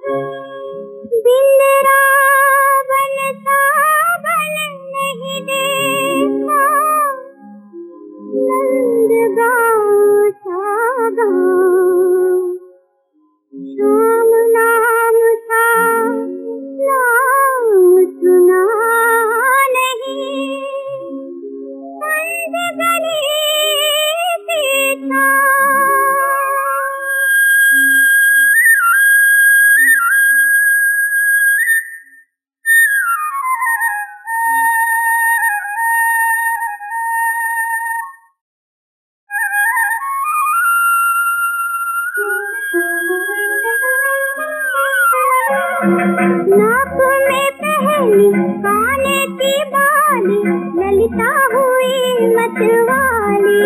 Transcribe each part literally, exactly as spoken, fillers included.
बिंद्रावन सावन नहीं देखा, नंदगांव सा गाँव, श्याम नाम का नाम सुना नहीं, कंद गली से था। नाक में पहली काने की बाली, ललिता हुई मतवाली।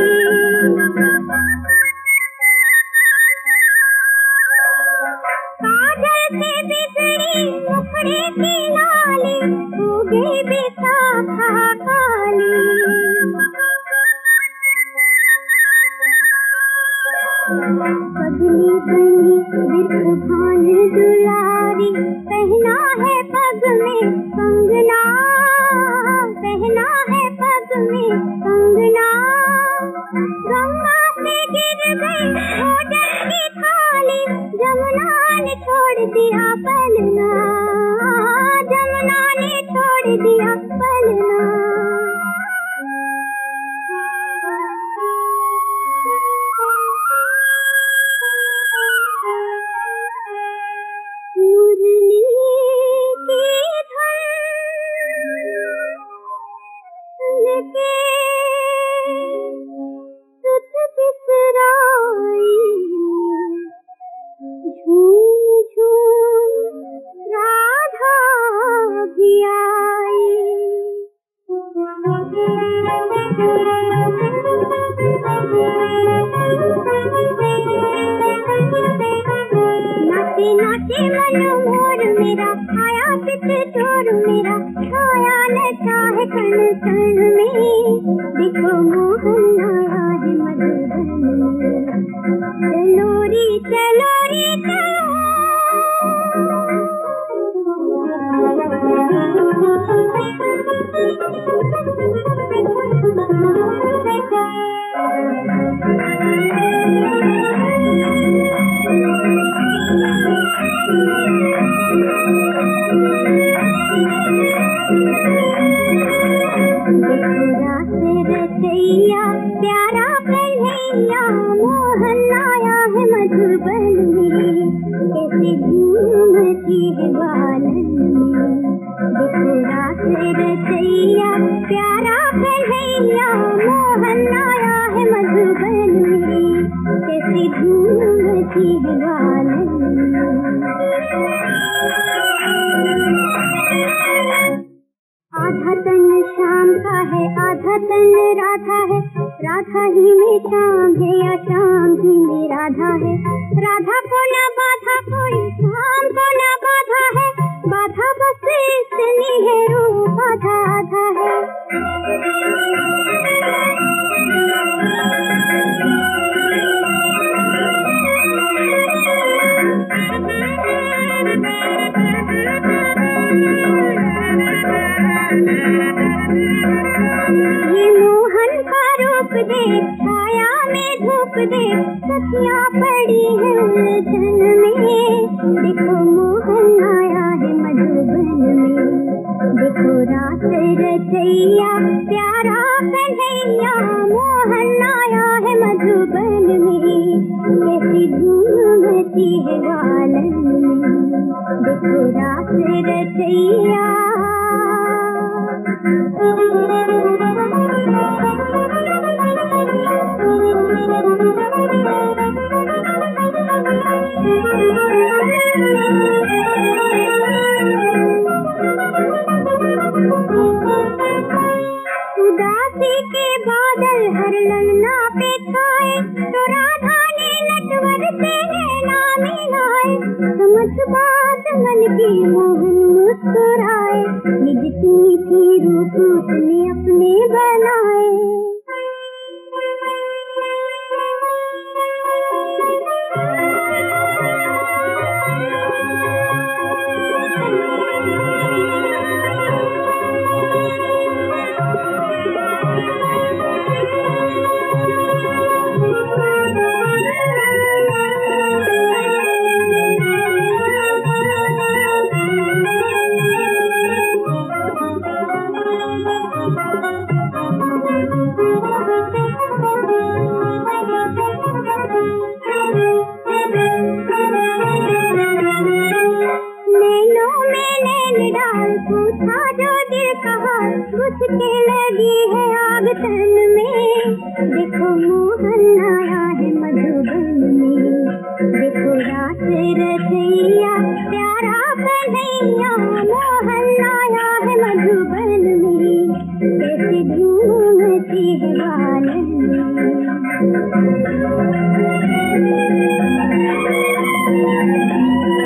काजल से बिगड़ी मुखड़े की लाली, हो गई बेसाखा काली। पगली बनी बिरख भान दुलारी, पहना है पग में कंगना, पहना है पग में कंगना। गंगा से गिर गई भोजन की थाली, जमुना ने छोड़ दिया पलना, जमुना ने छोड़ दिया पलना। नाचे नाचे मन मोर मेरा, आया चित चोर मेरा, छाया नशा है कण कण में। देखो मोहन आया है मधुबन में, चलो रे चलो रे चलो। प्यारा कन्हैया मोहन आया है मधुबन में, कैसे झूमती है बालन में। देखो रात रचैया प्यारा कन्हैया मोहन आया है मधुबन में, कैसे झूमती है बालन में। आधा तन श्याम का है, आधा तन राधा है, राधा ही में श्याम है या श्याम ही में राधा है। राधा को न बाधा कोई, श्याम को न बाधा है, बाधा बस इतनी है रूप आधा आधा है। ये मोहन का रूप देख, छाया में धूप देख, सखियां पड़ी है उलझन में। देखो मोहन आया है मधुबन में, देखो रात रचैया प्यारा कन्हैया मोहन आया है मधुबन में, कैसी घूमती है बालन में। देखो रात रचैया उदासी के बादल हर ललना पे छाए, तो राधा ने नटवर से नैना मिलाए। समझ बात मन की मोहन मुस्कुराए, ये जितनी थी रूप उसने अपने बनाए।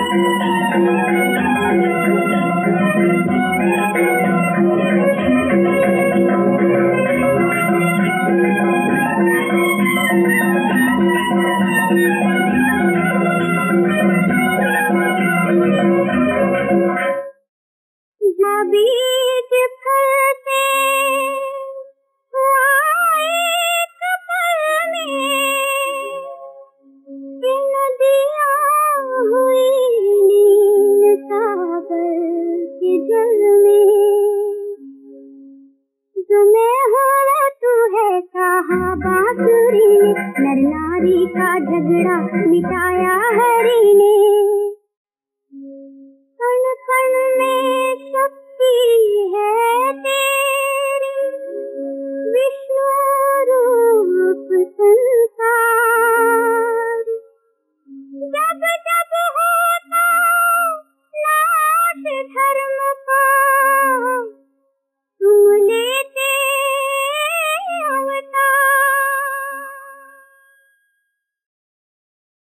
है।